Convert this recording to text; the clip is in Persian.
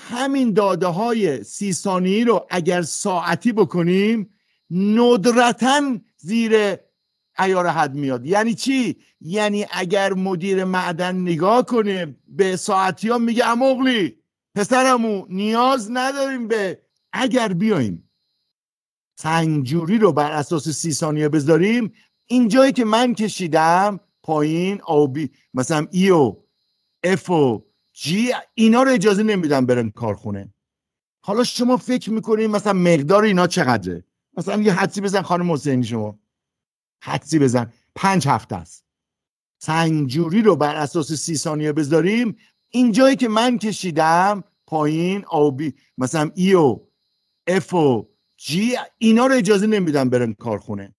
همین داده های 30 ثانیه‌ای رو اگر ساعتی بکنیم ندرتاً زیر عیار حد میاد. یعنی چی؟ یعنی اگر مدیر معدن نگاه کنه به ساعتی ها میگه اموغلی پسرمو نیاز نداریم به، اگر بیاییم سنگجوری رو بر اساس 30 ثانیه بذاریم، این جایی که من کشیدم پایین آبی مثلا ای و اف و جی اینا رو اجازه نمیدم برن کارخونه. حالا شما فکر میکنین مثلا مقدار اینا چقدره؟ مثلا یه حدسی بزن خانم حسینی، شما حدسی بزن 5 هفته است. سنگجوری رو بر اساس 30 ثانیه بذاریم، این جایی که من کشیدم پایین آبی مثلا ای و اف و جی اینا رو اجازه نمیدم برن کارخونه.